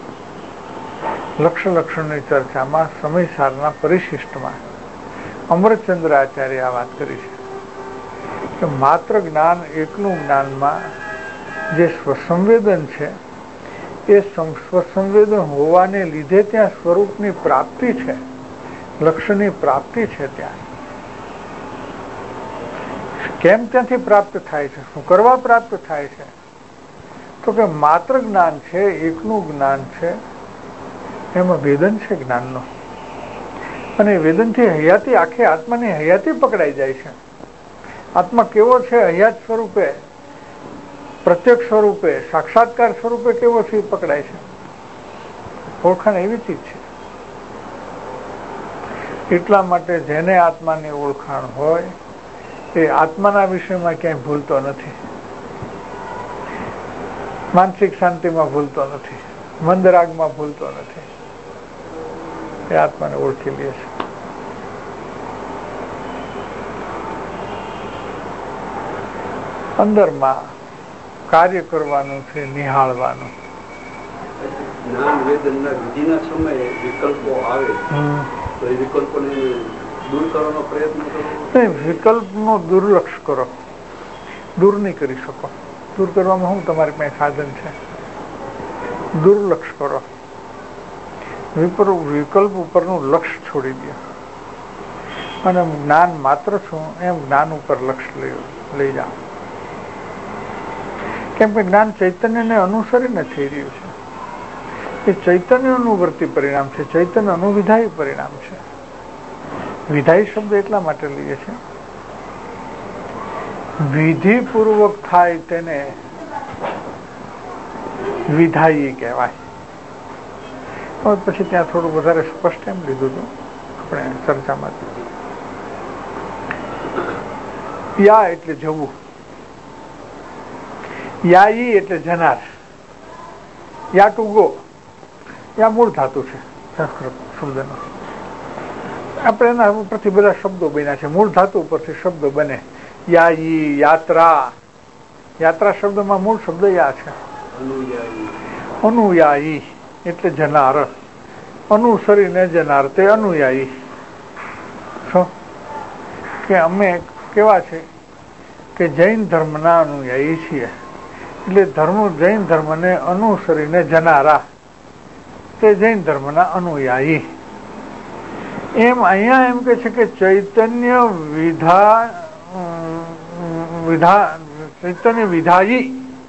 લક્ષણની ચર્ચામાં સમયસારના પરિશિષ્ટમાં અમરચંદ્ર આચાર્ય આ વાત કરી છે કે માત્ર જ્ઞાન, એકલું જ્ઞાનમાં જે સ્વસંવેદન છે, એ સ્વસંવેદન હોવાને લીધે ત્યાં સ્વરૂપની પ્રાપ્તિ છે, લક્ષ્યની પ્રાપ્તિ છે. ત્યાં કેમ ત્યાંથી પ્રાપ્ત થાય છે, શું કરવા પ્રાપ્ત થાય છે? તો કે માત્ર જ્ઞાન છે, એકનું જ્ઞાન છે, એમાં વેદન છે જ્ઞાનનો, અને વેદનથી હયાતી, આખી આત્માની હયાતી પકડાઈ જાય છે. આત્મા કેવો છે હયાત સ્વરૂપે, પ્રત્યક્ષ સ્વરૂપે સાક્ષાત્કાર સ્વરૂપે કેવો છે એ પકડાય છે. ઓળખાણ એવી ચીજ છે. એટલા માટે જેને આત્માની ઓળખાણ હોય એ આત્માના વિષયમાં ક્યાંય ભૂલતો નથી, માનસિક શાંતિમાં ભૂલતો નથી, મંદરાગમાં ભૂલતો નથી. એ આત્માને ઓળખી લે છે. અંદરમાં કાર્ય કરવાનું છે, નિહાળવાનું. જ્ઞાન વેદનના વિધિના સમયે વિકલ્પો આવે તો એ વિકલ્પોને દૂર કરવાનો પ્રયત્ન કરો. વિકલ્પનો દુર્લક્ષ કરો, દૂર નહીં કરી શકો. દૂર કરવામાં શું તમારી પાસે સાધન છે? દુર્લક્ષ કરો. વિકલ્પ ઉપરનું લક્ષ્ય છોડી દો અને જ્ઞાન માત્ર છું એમ જ્ઞાન ઉપર લક્ષ્ય લઈ જાઓ. કેમ કે જ્ઞાન ચૈતન્યને અનુસરીને થઈ રહ્યું છે. એ ચૈતન્ય અનુવર્તી પરિણામ છે, ચૈતન્ય અનુવિધાયી પરિણામ છે. વિધાયી શબ્દ એટલા માટે લઈએ છે, વિધિપૂર્વક થાય તેને વિધાયી કહેવાય. હવે પછી ત્યાં થોડું વધારે સ્પષ્ટ એમ લીધું હતું આપણે ચર્ચામાં. યા એટલે જવું, યાયી એટલે જનાર. યા ટુ ગો, યા મૂળ ધાતુ છે સંસ્કૃત શબ્દનો. આપણે એના ઉપરથી બધા શબ્દો બન્યા છે, મૂળ ધાતુ ઉપરથી શબ્દો બને. યાયી, યાત્રા. યાત્રા શબ્દમાં મૂળ શબ્દ યા છે. અનુયાયી એટલે જનાર, અનુસરીને જનાર તે અનુયાયી. શું કે અમે કેવા છે કે જૈન ધર્મના અનુયાયી છીએ, એટલે જૈન ધર્મને અનુસરીને જનારા તે જૈન ધર્મના અનુયાયી. એમ અહીંયા એમ કે છે કે ચૈતન્ય ચૈતન્ય વિધાયી.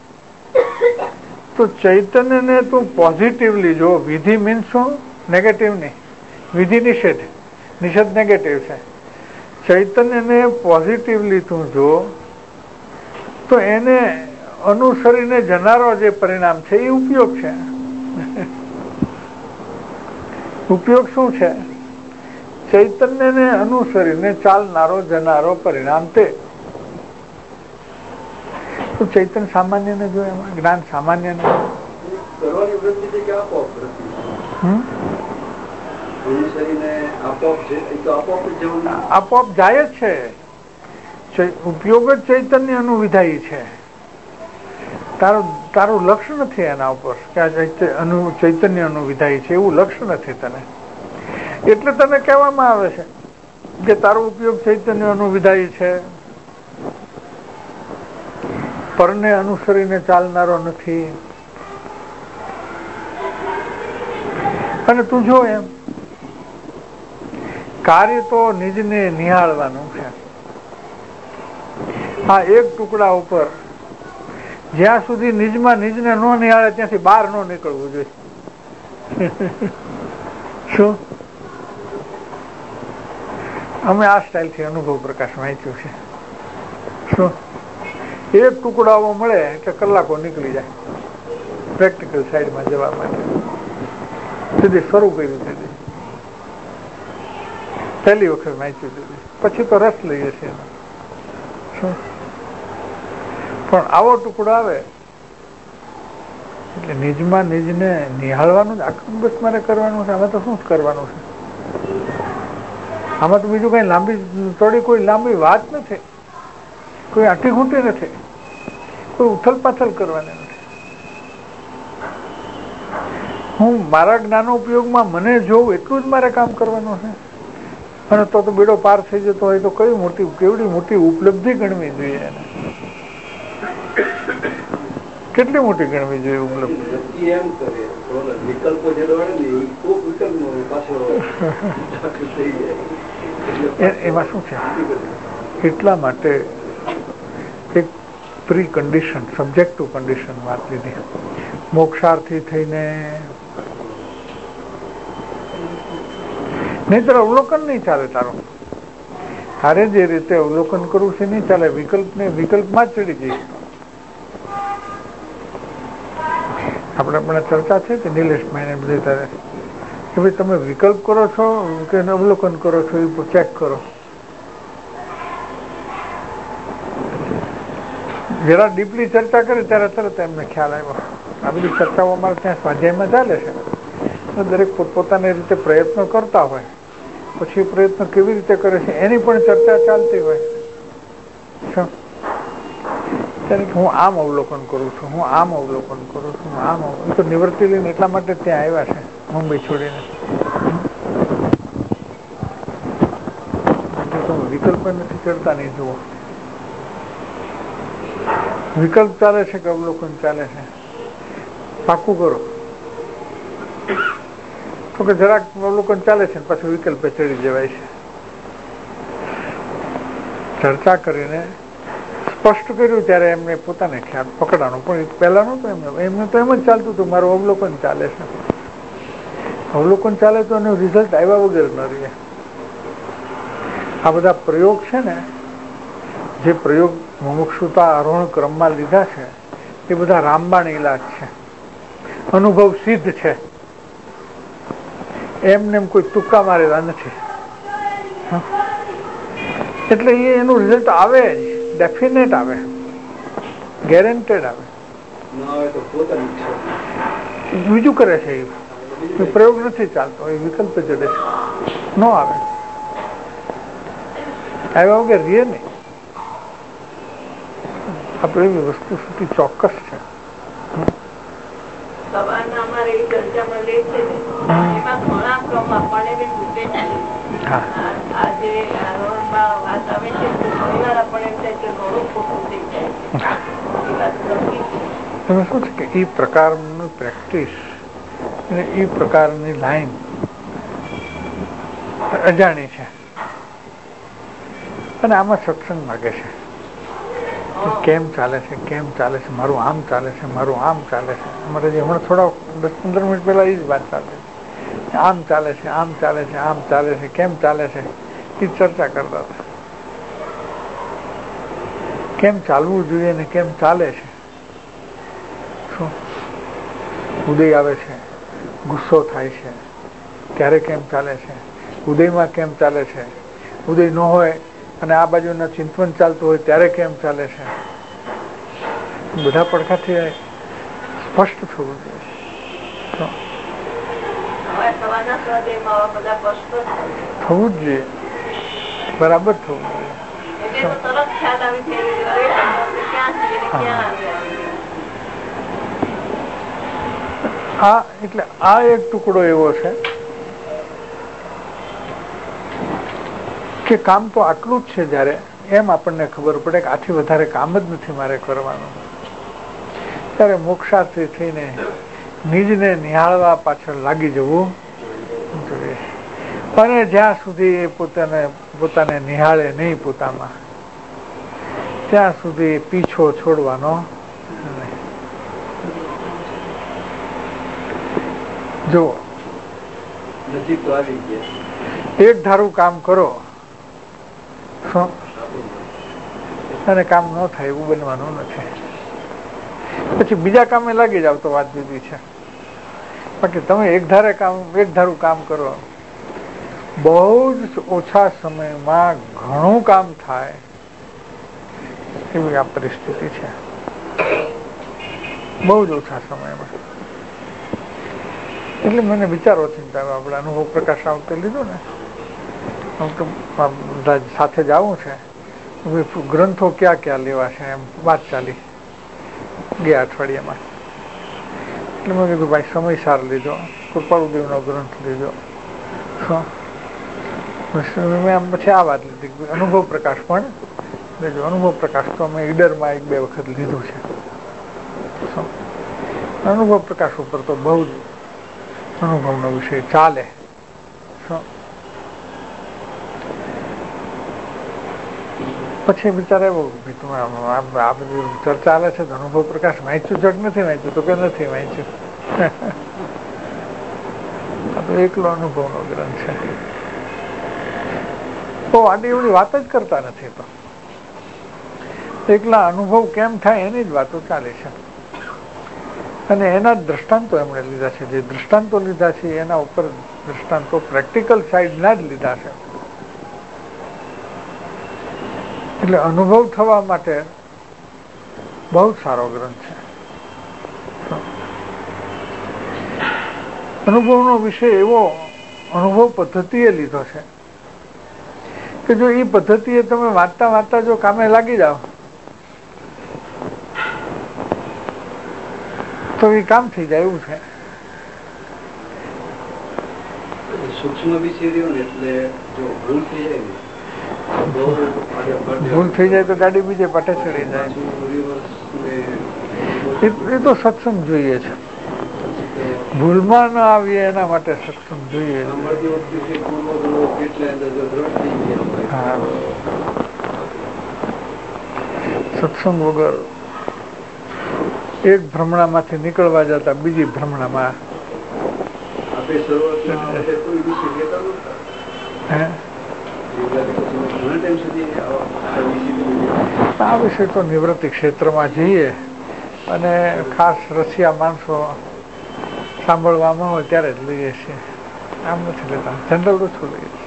તો ચૈતન્યને તું પોઝિટિવલી જો. વિધિ મીન્સ શું? નેગેટિવ નહીં. વિધિ નિષેધ, નિષેધ નેગેટિવ છે. ચૈતન્યને પોઝિટિવલી તું જો તો એને અનુસરીને જનારો જે પરિણામ છે એ ઉપયોગ છે. ઉપયોગ શું છે? ચૈતન્યને અનુસરીને ચાલનારો જનારો પરિણામ તે. તો ચૈતન્ય સામાન્ય ને જો એમાં જ્ઞાન સામાન્ય ને કરવાની વૃત્તિ છે કે આપોઆપ વૃત્તિ? આપોઆપ જાય જ છે. ઉપયોગ જ ચૈતન્ય નું વિધાયી છે. તારું લક્ષ્ય નથી એના ઉપર કે આ ચૈતન્ય નું વિધાયી છે, એવું લક્ષ્ય નથી તને. એટલે તને કહેવામાં આવે છે કે તારો ઉપયોગ ચૈતન્ય નું વિધાયી છે, પરને અનુસરીને ચાલનારો નથી. અને તું જો એમ કાર્ય તો નિજને નિહાળવાનું છે. આ એક ટુકડા ઉપર જ્યાં સુધી નિજમાં નિજને ન નિહાળે ત્યાંથી બહાર ન નીકળવું જોઈએ. શું અમે આ સ્ટાઇલથી અનુભવ પ્રકાશ વાંચ્યું છે. શું એક ટુકડાઓ મળે એટલે કલાકો નીકળી જાય પ્રેક્ટિકલ સાઈડમાં જવા માટે. સીધી શરૂ કર્યું દીધી, પહેલી વખત વાંચ્યું દીધી, પછી તો રસ લઈએ છીએ. શું પણ આવો ટુકડો આવે એટલે નિજમાં નિજને નિહાળવાનું જ આખું બસ મારે કરવાનું છે. આમાં તો શું કરવાનું છે? આમાં તો બીજું કઈ લાંબી થોડી કોઈ લાંબી વાત નથી, કોઈ આંટી ઘૂંટી નથી, કોઈ ઉથલ પાથલ કરવાની નથી. હું મારા જ્ઞાન ઉપયોગમાં મને જોઉં એટલું જ મારે કામ કરવાનું છે. અને તો બેડો પાર થઈ જતો હોય તો કેવડી મોટી ઉપલબ્ધિ ગણવી જોઈએ એને. કેટલી મોટી ગણવી જોઈએ ઉપલબ્ધિ. એમાં શું છે? એટલા માટે એક પ્રી કન્ડિશન, સબ્જેક્ટિવ કન્ડિશન વાત લીધી. મોક્ષાર્થી થઈને નહીતર અવલોકન નહીં ચાલે. તારે જે રીતે અવલોકન કરવું છે નહીં ચાલે. વિકલ્પમાં જ ચડી જઈશ. આપણે ચર્ચા છે કે નિલેશભાઈ ને બધી તારે કે ભાઈ તમે વિકલ્પ કરો છો કે અવલોકન કરો છો એ ચેક કરો. જરા ડીપલી ચર્ચા કરી ત્યારે તરત એમને ખ્યાલ આવ્યો. આ બધી ચર્ચાઓ અમારે ત્યાં સ્વાધ્યાયમાં ચાલે છે. દરેક પોતપોતાની રીતે પ્રયત્નો કરતા હોય, પછી પ્રયત્ન કેવી રીતે કરે છે એની પણ ચર્ચા ચાલતી હોય. ત્યારે હું આમ અવલોકન કરું છું, હું આમ અવલોકન કરું છું, આમ તો નિવૃત્તિ લઈને એટલા માટે ત્યાં આવ્યા છે મુંબઈ છોડીને. તમે વિકલ્પ નથી કરતા, નહીં જુઓ વિકલ્પ ચાલે છે કે અવલોકન ચાલે છે, પાકું કરો. તો કે જરાક અવલોકન ચાલે છે પાછું વિકલ્પે ચડી જવાય છે. ચર્ચા કરીને સ્પષ્ટ કર્યું ત્યારે એમને પોતાને ખ્યાલ પકડાનો, પણ પહેલા નહોતું એમને તો એમ જ ચાલતું હતું મારું અવલોકન ચાલે છે. અવલોકન ચાલે તો એનું રિઝલ્ટ આવ્યા વગર ન રહે. આ બધા પ્રયોગ છે ને, જે પ્રયોગ મુમુક્ષુતા આરોહણ ક્રમમાં લીધા છે એ બધા રામબાણ ઇલાજ છે, અનુભવ સિદ્ધ છે. એમને એમ કોઈ તુક્કા મારેલા નથી. એટલે એનું રિઝલ્ટ આવે જ, ડેફિનેટ આવે, ગેરંટેડ આવે. બીજું કરે છે એ પ્રયોગ નથી ચાલતો, એ વિકલ્પ ચડે છે, ન આવે. આવ્યા વગર રે નહીં. આપણે એવી વસ્તુ સુધી ચોક્કસ છે. તમે શું છે કે એ પ્રકારની પ્રેક્ટિસ અને એ પ્રકારની લાઈન અજાણી છે, અને આમાં સત્સંગ માગે છે. કેમ ચાલે છે, કેમ ચાલે છે, મારું આમ ચાલે છે, મારું આમ ચાલે છે. અમારે જે હમણાં થોડા 10-15 મિનિટ પહેલા એ જ વાત ચાલે છે, આમ ચાલે છે, આમ ચાલે છે, આમ ચાલે છે, કેમ ચાલે છે, એ ચર્ચા કરતા હતા. કેમ ચાલવું જોઈએ ને કેમ ચાલે છે. શું ઉદય આવે છે, ગુસ્સો થાય છે, ત્યારે કેમ ચાલે છે, ઉદયમાં કેમ ચાલે છે, ઉદય ન હોય અને આ બાજુના ચિંતન ચાલતું હોય ત્યારે કેમ ચાલે છે. બધા પડખાથી સ્પષ્ટ થવું જોઈએ. થવું જ જોઈએ, બરાબર થવું જોઈએ. એટલે આ એક ટુકડો એવો છે કે કામ તો આટલું જ છે. જયારે એમ આપણને ખબર પડે કે આથી વધારે કામ જ નથી મારે કરવાનું, ત્યારે મોક્ષાર્થી થઈને નિજને નિહાળવા પાછળ લાગી જવું જોઈએ. અને જ્યાં સુધી એ પોતાને નિહાળે નહીં પોતામાં, ત્યાં સુધી પીછો છોડવાનો નહીં. જો એક ધારું કામ કરો અને કામ ન થાય એવું બનવાનું નથી. પછી બીજા કામે લાગી જાવ તો વાત જુદી છે. બાકી તમે એક ધારું કામ કરો, બહુ જ ઓછા સમયમાં ઘણું કામ થાય એવી આ પરિસ્થિતિ છે. બહુ જ ઓછા સમયમાં. એટલે મને વિચારો ચિંતા આપણે અનુભવ પ્રકાશ આવતો લીધો ને, સાથે જ આવું છે, ગ્રંથો ક્યાં ક્યાં લેવા છે એમ વાત ચાલી ગયા અઠવાડિયામાં. એટલે મેં કીધું ભાઈ સમયસાર લીધો, કૃપાળુદેવનો ગ્રંથ લીધો. મેં પછી આ વાત લીધી અનુભવ પ્રકાશ પણ લેજો. અનુભવ પ્રકાશ તો અમે ઈડરમાં 1-2 વખત લીધું છે. અનુભવ પ્રકાશ ઉપર તો બહુ જ અનુભવનો વિષય ચાલે. પછી બિચારા એવું આ બધી ચર્ચા ચાલે છે અનુભવ પ્રકાશ વાંચ્યું છે કે નથી વાંચ્યું, તો કે નથી વાંચ્યું. આ તો એકલો અનુભવનો ગ્રંથ છે. તો આડી એવડી વાત જ કરતા નથી. તો એકલા અનુભવ કેમ થાય એની જ વાતો ચાલે છે. અને એના દ્રષ્ટાંતો એમણે લીધા છે. જે દ્રષ્ટાંતો લીધા છે એના ઉપર દ્રષ્ટાંતો પ્રેક્ટિકલ સાઈડના જ લીધા છે. એટલે અનુભવ થવા માટે બહુ સારો ગ્રંથ છે. અનુભવનો વિષય એવો અનુભવ પદ્ધતિએ લીધો છે કે જો એ પદ્ધતિએ તમે વાંચતા વાંચતા જો કામે લાગી જાઓ તો એ કામ થઈ જાય એવું છે. સૂક્ષ્મ વિષય રહ્યો ને એટલે જો ભૂલ થઈ જાય ભૂલ થઈ જાય તો ગાડી બીજે પાટે ચડી જાય. એ તો સત્સંગ જોઈએ છે. ભૂલમાં ન આવીએ એના માટે સત્સંગ જોઈએ. સત્સંગ વગર એક ભ્રમણામાંથી નીકળવા જતા બીજી ભ્રમણામાં આ વિષય તો નિવૃત્તિ ક્ષેત્રમાં જઈએ અને ખાસ રસિયા માણસો સાંભળવામાં હોય ત્યારે જ લઈએ છીએ. આમ નથી લેતા, જનરલ ઓછું લઈએ છીએ.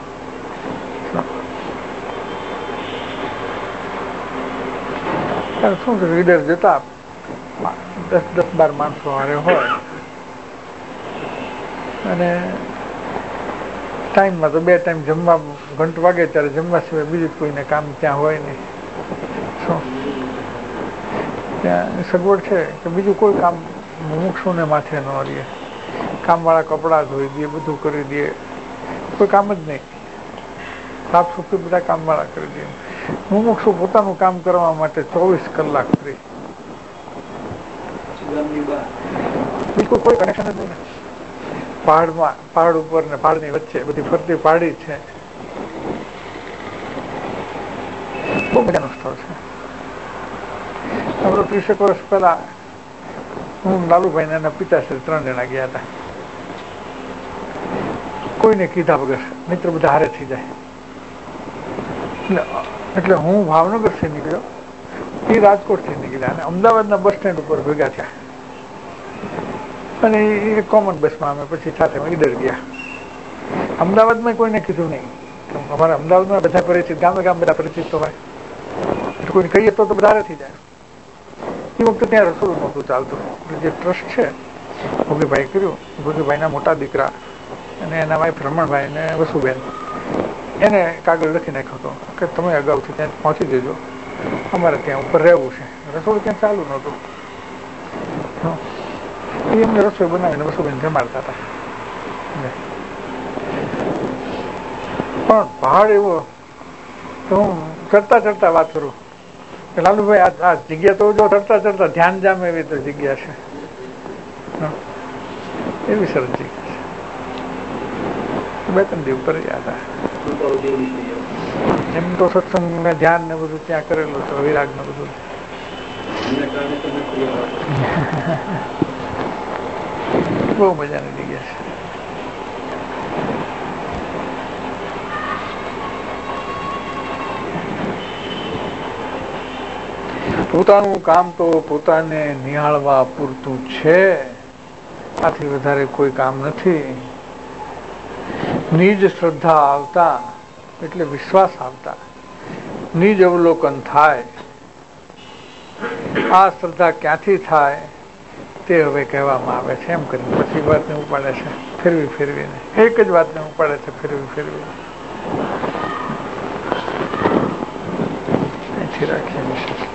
ત્યારે શું છે, રીડર જતા 10-12 માણસો હારે હોય અને ટાઈમમાં તો 2 ટાઈમ જમવા ઘંટ વાગે ત્યારે જમવા સિવાય બીજું કોઈને કામ ત્યાં હોય નહીં. શું ત્યાં સગવડ છે કે બીજું કોઈ કામ મુમુક્ષુને માથે ન રહે. કામવાળા કપડાં ધોઈ દે, બધું કરી દે, કોઈ કામ જ નહીં. સાફ સફાઈ બધા કામવાળા કરી દે. મુમુક્ષુ પોતાનું કામ કરવા માટે 24 કલાક ફ્રી. બિલકુલ કોઈ કનેક્શન જ નહીં. પહાડ ઉપર ને પહાડની વચ્ચે બધી ફરતી પહાડી છે. બહુ મજાનું સ્થળ છે. આપણે 30 વર્ષ પહેલા હું લાલુભાઈ એના પિતાશ્રી 3 જણા ગયા હતા. કોઈને કીધા વગર, મિત્ર બધા હારે થઈ જાય. એટલે હું ભાવનગરથી નીકળ્યો, એ રાજકોટથી નીકળ્યા અને અમદાવાદના બસ સ્ટેન્ડ ઉપર ભેગા થયા. અને એ કોમન બસમાં અમે પછી સાથે ઈડર ગયા. અમદાવાદમાં કોઈને કીધું નહીં. અમારા અમદાવાદમાં બધા પરિચિત, ગામે ગામ બધા પરિચિત તો હોય, કોઈને કહીએ તો બધા થઈ જાય. એ વખતે ત્યાં રસોડું નહોતું ચાલતું. જે ટ્રસ્ટ છે ભોગીભાઈ કર્યું. ભોગીભાઈના મોટા દીકરા અને એના વાઈફ રમણભાઈ ને વસુબેન, એને કાગળ લખી નાખ્યો હતો કે તમે અગાઉથી ત્યાં પહોંચી જજો, અમારે ત્યાં ઉપર રહેવું છે. રસોડું ત્યાં ચાલુ નહોતું. એમને રસોઈ બનાવીને વસુબેન જમાડતા હતા. પણ પહાડ એવો તો હું ચડતા વાત કરું કે લાલુભાઈ આ જગ્યા તો જો ચડતા ધ્યાન જામે એવી તો જગ્યા છે. એવી સરસ જગ્યા છે. 2-3 દિવસ ઉપર ગયા હતા. એમ તો સત્સંગ ને ધ્યાન ને બધું ત્યાં કરેલું છે, વિરાગ ને બધું. બહુ મજાની જગ્યા છે. પોતાનું કામ તો પોતાને નિહાળવા પૂરતું છે. આથી વધારે કોઈ કામ નથી. નિજ શ્રદ્ધા આવતા એટલે વિશ્વાસ આવતા નિજ અવલોકન થાય. આ શ્રદ્ધા ક્યાંથી થાય તે હવે કહેવામાં આવે છે. એમ કરીને પછી વાતને ઉપાડે છે ફેરવીને. એક જ વાતને ઉપાડે છે ફેરવીને. અહીંથી રાખીએ.